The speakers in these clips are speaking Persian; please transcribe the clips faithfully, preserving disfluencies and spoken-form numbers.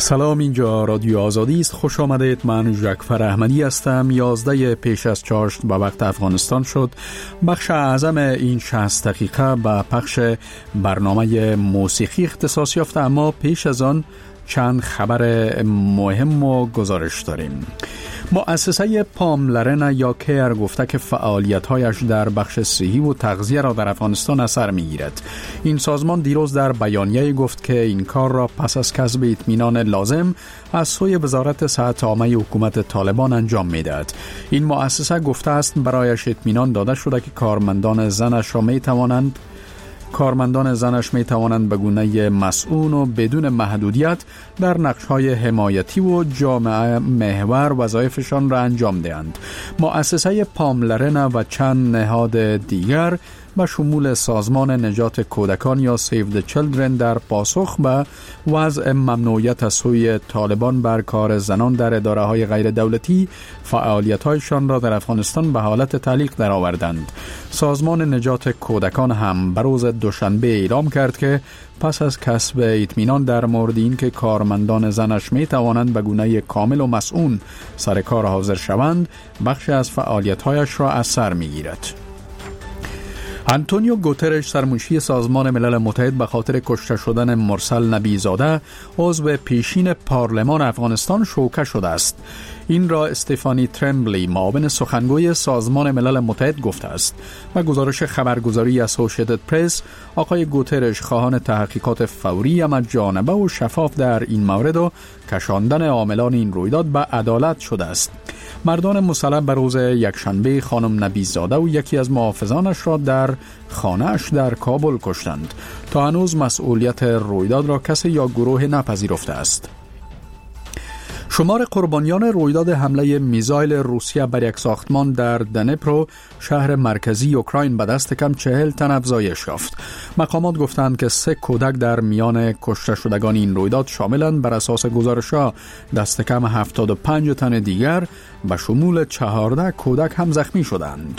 سلام، اینجا رادیو آزادی است. خوش آمدید. من جعفر احمدی هستم. یازده پیش از چاشت به وقت افغانستان شد. بخش اعظم این شصت دقیقه به پخش برنامه موسیقی اختصاص یافته، اما پیش از آن چند خبر مهم و گزارش داریم. مؤسسه پاملرن یا کیر گفته که فعالیت‌هایش در بخش صحی و تغذیه را در افغانستان اثر می‌گیرد. این سازمان دیروز در بیانیه گفت که این کار را پس از کسب اطمینان لازم از سوی وزارت صحت عامه حکومت طالبان انجام می‌دهد. این مؤسسه گفته است برایش اطمینان داده شده که کارمندان زنش را می‌توانند کارمندان زنش می توانند به گونه مسئول و بدون محدودیت در نقش‌های حمایتی و جامعه محور وظایفشان را انجام دهند. مؤسسه پاملرن و چند نهاد دیگر به شمول سازمان نجات کودکان یا سیو د چیلدرن در پاسخ به وضع ممنوعیت از سوی طالبان بر کار زنان در اداره‌های غیر دولتی فعالیت‌هایشان را در افغانستان به حالت تعلیق درآوردند. سازمان نجات کودکان هم به روز دوشنبه اعلام کرد که پس از کسب اطمینان در مورد این که کارمندان زنش می توانند به گونه کامل و مسئول سر کار حاضر شوند، بخشی از فعالیت‌هایش را از سر می‌گیرد. آنتونیو گوترش، سرمنشی سازمان ملل متحد، به خاطر کشته شدن مرسل نبیزاده عضو پیشین پارلمان افغانستان شوکه شده است. این را استفانی ترمبلی، معاون سخنگوی سازمان ملل متحد، گفته است. و گزارش خبرگزاری اسوسییتد پرس، آقای گوترش خواهان تحقیقات فوری اما جانبه و شفاف در این مورد و کشاندن عاملان این رویداد به عدالت شده است. مردان مسلح به روز یکشنبه خانم نبیزاده و یکی از محافظانش را در خانه‌اش در کابل کشتند. تا هنوز مسئولیت رویداد را کسی یا گروه نپذیرفته است. شمار قربانیان رویداد حمله میزایل روسیه بر یک ساختمان در دنپرو، شهر مرکزی اوکراین، به دست کم چهل تن افزایش یافت. مقامات گفتند که سه کودک در میان کشته شدگان این رویداد شاملند. بر اساس گزارش‌ها دست کم هفتاد و پنج تن دیگر به شمول چهارده کودک هم زخمی شدند.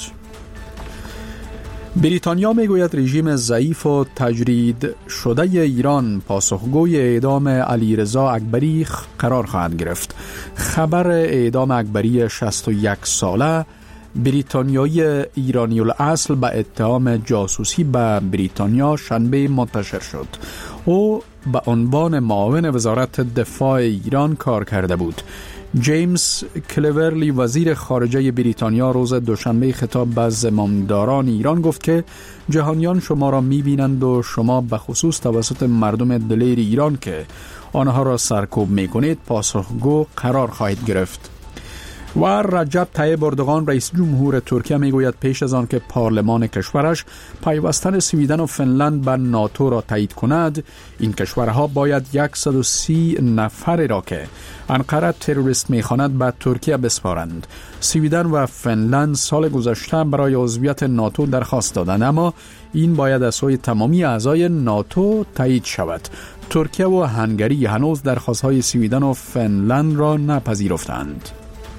بریتانیا میگوید رژیم ضعیف و تجرید شده ایران پاسخگوی اعدام علیرضا اکبری قرار خواهد گرفت. خبر اعدام اکبری شصت و یک ساله بریتانیایی ایرانی الاصل به اتهام جاسوسی به بریتانیا شنبه منتشر شد. او به عنوان معاون وزارت دفاع ایران کار کرده بود. جیمز کلورلی، وزیر خارجه بریتانیا، روز دوشنبه خطاب به زمامداران ایران گفت که جهانیان شما را می‌بینند و شما به خصوص توسط مردم دلیر ایران که آنها را سرکوب می‌کنید پاسخگو قرار خواهید گرفت. و رجب طیب اردوغان، رئیس جمهور ترکیه، میگوید پیش از آن که پارلمان کشورش پیوستن سویدن و فنلند به ناتو را تایید کند، این کشورها باید صد و سی نفر را که انقره تروریست میخواند به ترکیه بسپارند. سویدن و فنلند سال گذشته برای عضویت ناتو درخواست دادند، اما این باید از سوی تمامی اعضای ناتو تایید شود. ترکیه و هنگری هنوز درخواست‌های سویدن و فنلند را نپذیرفتند.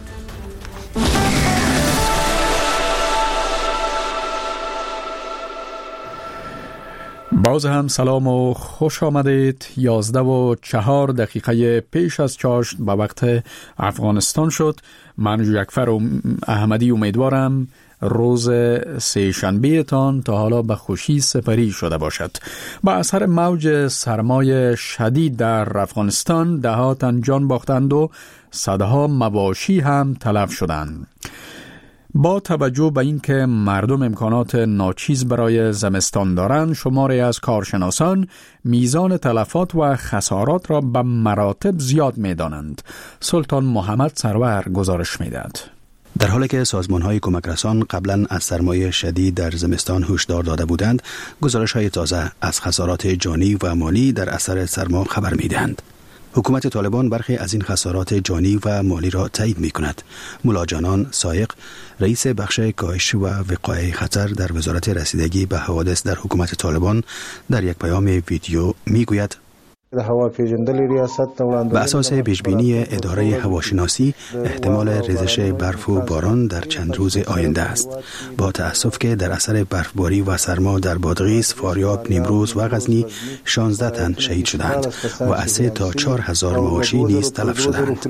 باز هم سلام و خوش آمدید. یازده و چهار دقیقه پیش از چاشت به وقت افغانستان شد. من جعفر احمدی امیدوارم روز سه شنبه تان تا حالا به خوشی سپری شده باشد. با اثر موج سرمای شدید در افغانستان ده ها تن جان باختند و صدها مواشی هم تلف شدند. با توجه به اینکه مردم امکانات ناچیز برای زمستان دارند، شماری از کارشناسان میزان تلفات و خسارات را به مراتب زیاد می‌دانند. سلطان محمد سرور گزارش می‌دهد. در حالی که سازمان‌های کمک رسان قبلا از سرمایه شدید در زمستان هشدار داده بودند، گزارش‌های تازه از خسارات جانی و مالی در اثر سرما خبر می‌دهند. حکومت طالبان برخی از این خسارات جانی و مالی را تایید می کند. مولا جانان سایق، رئیس بخش کاهش و وقایع خطر در وزارت رسیدگی به حوادث در حکومت طالبان، در یک پیام ویدیو می گوید به اساس پیشبینی اداره هواشناسی احتمال ریزش برف و باران در چند روز آینده است. با تأسف که در اثر برفباری و سرما در بادغیس، فاریاب، نیمروز و غزنی شانزده تن شهید شدند و از سه تا چهار هزار مواشی نیز تلف شدند.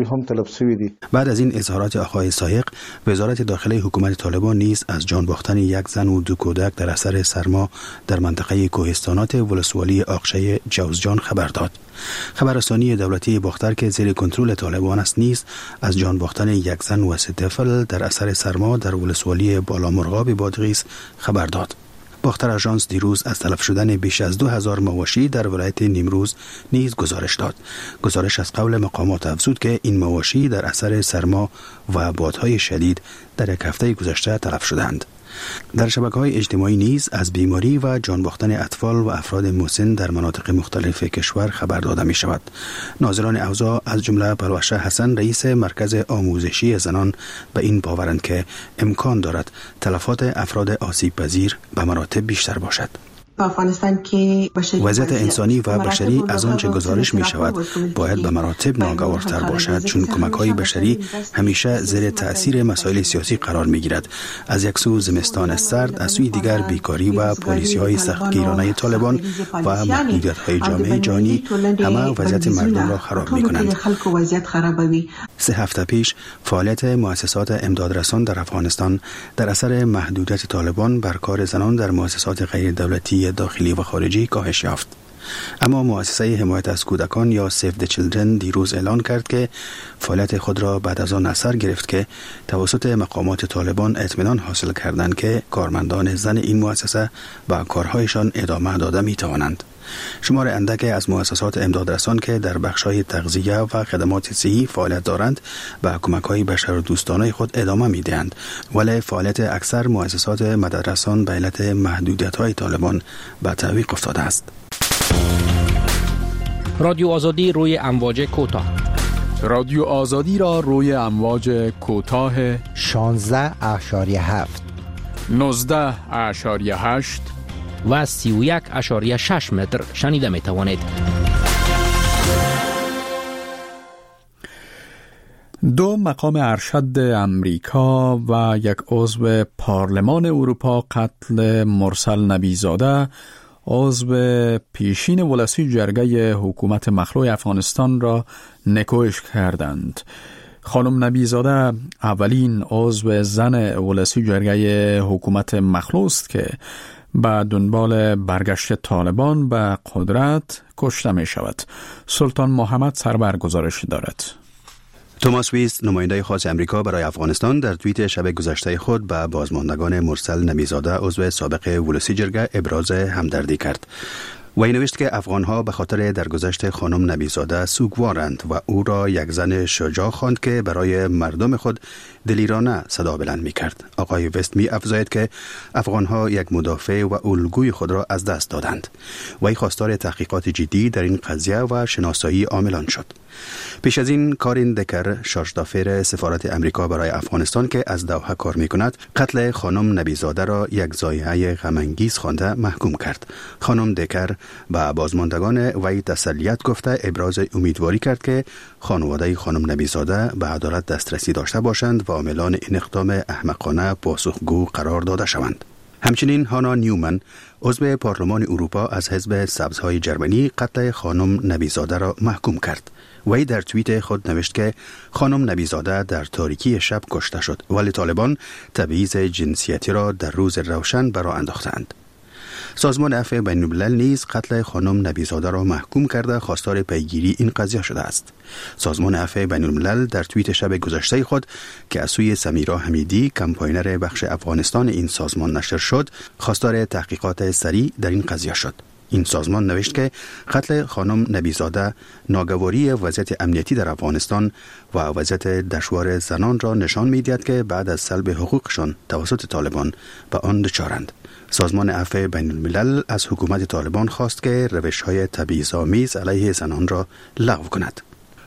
بعد از این اظهارات آقای سایق، وزارت داخلی حکومت طالبان نیز از جان باختن یک زن و دو کودک در اثر سرما در منطقه کوهستانات ولسوالی آقشه جوزجان خبر داد. خبررسانی دولتی باختر که زیر کنترل طالبان است نیز از جان باختن یک زن و سه طفل در اثر سرما در ولسوالی بالامرغاب بادغیس خبر داد. باختر آژانس دیروز از تلف شدن بیش از دو هزار مواشی در ولایت نیمروز نیز گزارش داد. گزارش از قول مقامات افزود که این مواشی در اثر سرما و بادهای شدید در یک هفته گذشته تلف شدند. در شبکه‌های اجتماعی نیز از بیماری و جان باختن اطفال و افراد مسن در مناطق مختلف کشور خبر داده می شود. ناظران اوضاع از جمله پلوشه حسن رئیس مرکز آموزشی زنان به این باورند که امکان دارد تلفات افراد آسیب پذیر به مراتب بیشتر باشد. افغانستان که وضعیت انسانی و بشری از آنچه گزارش می شود باید به مراتب ناگوارتر باشد، چون کمک های بشری همیشه زیر تأثیر مسائل سیاسی قرار می گیرد. از یک سو زمستان سرد، از سوی دیگر بیکاری و پالیسی های سختگیرانه طالبان و محدودیت های جامعه جهانی همه وضعیت مردم را خراب می کنند. سه هفته پیش فعالیت مؤسسات امدادرسان در افغانستان در اثر محدودیت طالبان بر کار زنان در مؤسسات غیر دولتی داخلی و خارجی کاهش یافت. اما مؤسسه حمایت از کودکان یا سیو د چیلدرن دیروز اعلان کرد که فعالیت خود را بعد از آن اثر گرفت که توسط مقامات طالبان اطمینان حاصل کردند که کارمندان زن این مؤسسه با کارهایشان ادامه داده می توانند. شمار اندک از مؤسسات امدادرسان که در بخش‌های تغذیه و خدمات صحی فعالیت دارند به کمک‌های بشردوستانه خود ادامه می‌دهند، ولی فعالیت اکثر مؤسسات مددرسان به علت محدودیت‌های طالبان به تعویق افتاده است. رادیو آزادی روی امواج کوتاه. رادیو آزادی را روی امواج کوتاه شانزده اشاری هفت، نوزده اشاری هشت و سی و یک اشاری شش متر شنیده می توانید. دو مقام ارشد امریکا و یک عضو پارلمان اروپا قتل مرسل نبیزاده، عضو پیشین ولسی جرگه حکومت مخلوع افغانستان را نکوهش کردند. خانم نبیزاده اولین عضو زن ولسی جرگه حکومت مخلوع است که به دنبال برگشت طالبان به قدرت کشته می شود. سلطان محمد سربر گزارش دارد. توماس ویست، نماینده خاص امریکا برای افغانستان، در توییت شب گذشته خود به بازماندگان مرسل نبیزاده عضو سابق ولسی جرگه ابراز همدردی کرد. وی نوشت که افغانها به خاطر درگذشت خانم نبیزاده سوگوارند و او را یک زن شجاع خواند که برای مردم خود دلیرانه صدا بلند می کرد. آقای وست می افزاید که افغانها یک مدافع و الگوی خود را از دست دادند. وی خواستار تحقیقات جدی در این قضیه و شناسایی عاملان شد. پیش از این کارین دکر، شارژدافر سفارت امریکا برای افغانستان که از دوحه کار می کند، قتل خانم نبیزاده را یک ضایعه غم‌انگیز خوانده محکوم کرد. خانم دکر با بازماندگان وی تسلیت گفته ابراز امیدواری کرد که خانواده خانم نبیزاده به عدالت دسترسی داشته باشند و عاملان این اقدام احمقانه پاسخگو قرار داده شوند. همچنین هانا نیومن، عضو پارلمان اروپا از حزب سبزهای جرمنی، قتل خانم نبیزاده را محکوم کرد. وی در توییت خود نوشت که خانم نبیزاده در تاریکی شب کشته شد، ولی طالبان تبعیض جنسیتی را در روز روشن برآ انداختند. سازمان عفو بین الملل نیز قتل خانم نبیزاده را محکوم کرده خواستار پیگیری این قضیه شده است. سازمان عفو بین الملل در توییت شب گذشته خود که از سوی سمیرا حمیدی، کمپاینر بخش افغانستان این سازمان نشر شد، خواستار تحقیقات سریع در این قضیه شد. این سازمان نوشت که قتل خانم نبیزاده ناگواری وضعیت امنیتی در افغانستان و وضعیت دشوار زنان را نشان می‌دهد که بعد از سلب حقوقشان توسط طالبان به آن دچارند. سازمان عفو بین الملل از حکومت طالبان خواست که روش‌های تبعیض‌آمیز علیه زنان را لغو کند.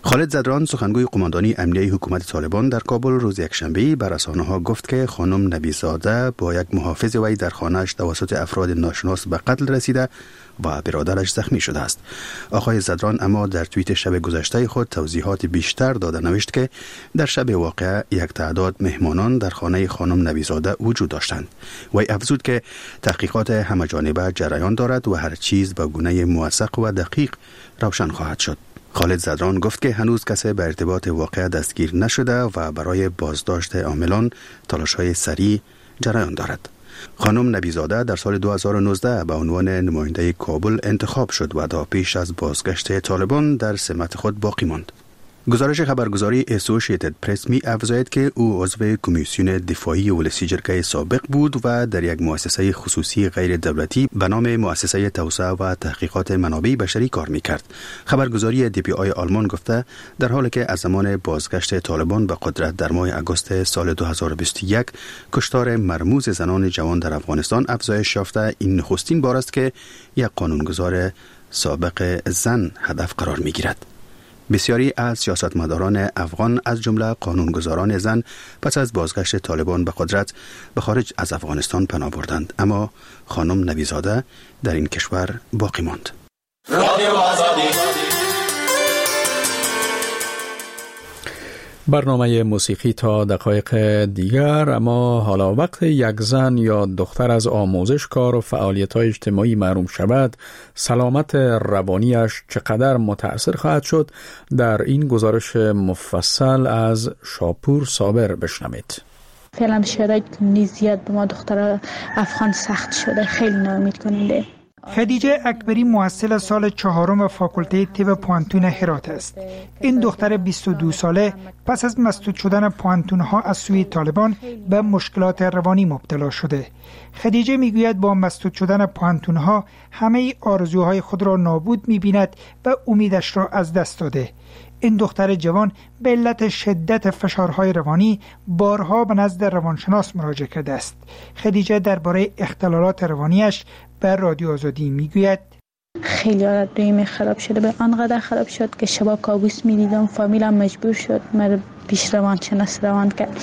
خالد زدران سخنگوی قماندانی امنیه حکومت طالبان در کابل روز یکشنبه به رسانه‌ها گفت که خانم نبی‌زاده با یک محافظ وی در خانه‌اش توسط افراد ناشناس به قتل رسیده و برادرش زخمی شده است. آقای زدران اما در توییت شب گذشته خود توضیحات بیشتر داده نوشت که در شب واقعه یک تعداد مهمانان در خانه خانم نبی‌زاده وجود داشتند. وی افزود که تحقیقات همه‌جانبه جریان دارد و هر چیز به گونه موثق و دقیق روشن خواهد شد. خالد زدران گفت که هنوز کسی به ارتباط واقعه دستگیر نشده و برای بازداشت عاملان تلاش‌های سریع جریان دارد. خانم نبی‌زاده در سال دو هزار و نوزده به عنوان نماینده کابل انتخاب شد و تا پیش از بازگشت طالبان در سمت خود باقی ماند. گزارش خبرگزاری اسوسییتد پرس می افزاید که او عضو کمیسیون دفاعی ولسی جرگه سابق بود و در یک مؤسسه خصوصی غیر دولتی به نام مؤسسه توسعه و تحقیقات منابع بشری کار می‌کرد. خبرگزاری دی پی آی آلمان گفته در حالی که از زمان بازگشت طالبان به قدرت در ماه آگوست سال دو هزار و بیست و یک کشتار مرموز زنان جوان در افغانستان افزایش یافته، این نخستین بار است که یک قانونگذار سابق زن هدف قرار می‌گیرد. بسیاری از سیاستمداران افغان از جمله قانونگذاران زن پس از بازگشت طالبان به قدرت به خارج از افغانستان پناه بردند، اما خانم نبی‌زاده در این کشور باقی ماند. برنامه موسیقی تا دقایق دیگر، اما حالا وقت یک زن یا دختر از آموزش کار و فعالیت‌های اجتماعی محروم شود، سلامت روانیش چقدر متأثر خواهد شد؟ در این گزارش مفصل از شاپور صابر بشنوید. فعلا شرایط زیاد به ما دختر افغان سخت شده، خیلی ناامید کننده. خدیجه اکبری محصل سال چهارم فاکولته طب پوانتون هرات است. این دختر بیست و دو ساله پس از مسدود شدن پوانتون‌ها از سوی طالبان به مشکلات روانی مبتلا شده. خدیجه میگوید با مسدود شدن پوانتون‌ها همه آرزوهای خود را نابود می‌بیند و امیدش را از دست داده. این دختر جوان به علت شدت فشارهای روانی بارها به نزد روانشناس مراجعه کرده است. خدیجه درباره اختلالات روانیش به رادیو آزادی میگوید خیلی حالت رویم خراب شده، به آنقدر خراب شد که شبا کابوس میدیدم. فامیلم مجبور شد مرا پیش روانشناس روان کرد.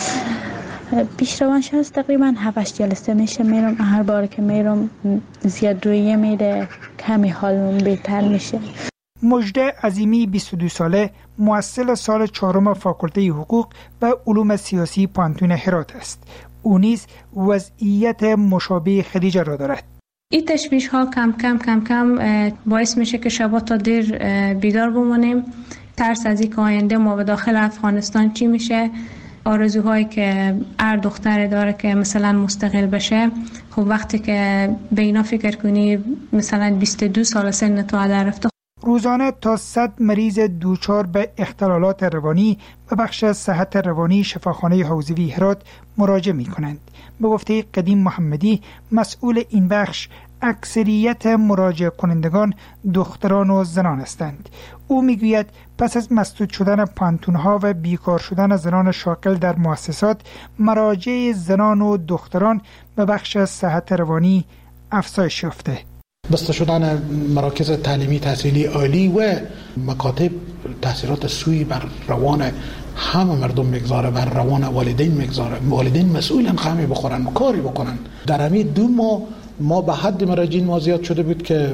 پیش روانشناس تقریبا هفت جلسه میشه میرم، هر بار که میرم زیاد رویه میده، کمی حالم بهتر میشه. مجده عظیمی بیست و دو ساله محصل سال چهارم فاکولته حقوق و علوم سیاسی پوانتون هرات است. او نیز وضعیت مشابه خدیجه را دارد. این تشویش ها کم کم کم کم باعث میشه که شبا تا دیر بیدار بمانیم. ترس از این که آینده ما به داخل افغانستان چی میشه، آرزوهایی که هر دختر داره که مثلا مستقل بشه. خب وقتی که به اینا فکر کنی مثلا بیست و دو سال سن تو هدر رفته. روزانه تا صد مریض دوچار به اختلالات روانی به بخش صحت روانی شفاخانه حوزوی هرات مراجعه می کنند. به گفته قدیم محمدی مسئول این بخش، اکثریت مراجعه کنندگان دختران و زنان هستند. او میگوید پس از مسدود شدن پانتونها و بیکار شدن زنان شاغل در مؤسسات، مراجعه زنان و دختران به بخش صحت روانی افزایش یافته. بسته شدن مراکز تعلیمی تحصیلی عالی و مکاتب تاثیرات سوی بر روان همه مردم میگذاره، بر روان والدین میگذاره. والدین مسئولن خمی بخورن و کاری بکنن. در همین دو ماه ما به حد مراجعین ما زیاد شده بود که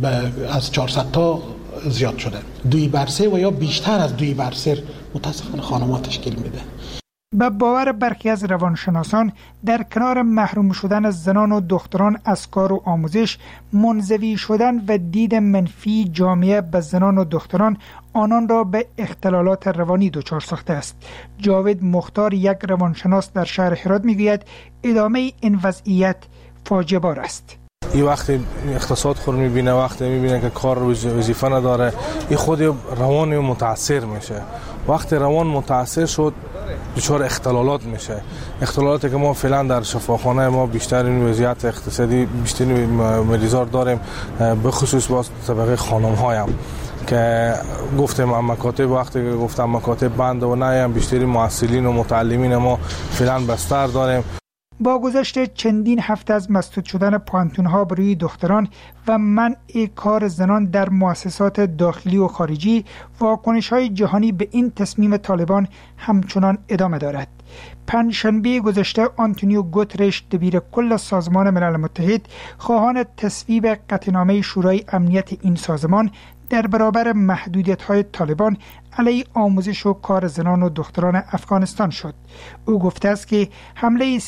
از چهارصد تا زیاد شده. دوی بر سه و یا بیشتر از دوی بر سه متاسفانه خانم‌ها تشکیل میده. به باور برخی از روانشناسان در کنار محروم شدن از زنان و دختران از کار و آموزش، منزوی شدن و دید منفی جامعه به زنان و دختران آنان را به اختلالات روانی دچار ساخته است. جاوید مختار، یک روانشناس در شهر هرات، میگوید ادامه این وضعیت فاجعه بار است. این وقتی اقتصاد خود میبینه، وقتی میبینه که کار وظیفه نداره، این خود روان متاثر میشه. وقتی روان متاثر شد دچار اختلالات میشه. اختلالاتی که ما فعلا در شفاخانه ما بیشتر این وضعیت اقتصادی بیشتر مریضار داریم، به خصوص با طبقه خانم هایم که گفتم مکاتب، وقتی که گفتم مکاتب بند و نه، بیشتری محصلین و متعلمین ما فعلا بستر داریم. با گذشت چندین هفته از مسدود شدن پوانتون‌ها بروی دختران و منع کار زنان در مؤسسات داخلی و خارجی، واکنش‌های جهانی به این تصمیم طالبان همچنان ادامه دارد. پنجشنبه گذشته آنتونیو گوترش دبیر کل سازمان ملل متحد خواهان تصویب قطعنامه شورای امنیت این سازمان در برابر محدودیت‌های طالبان علیه آموزش و کار زنان و دختران افغانستان شد. او گفته است که حمله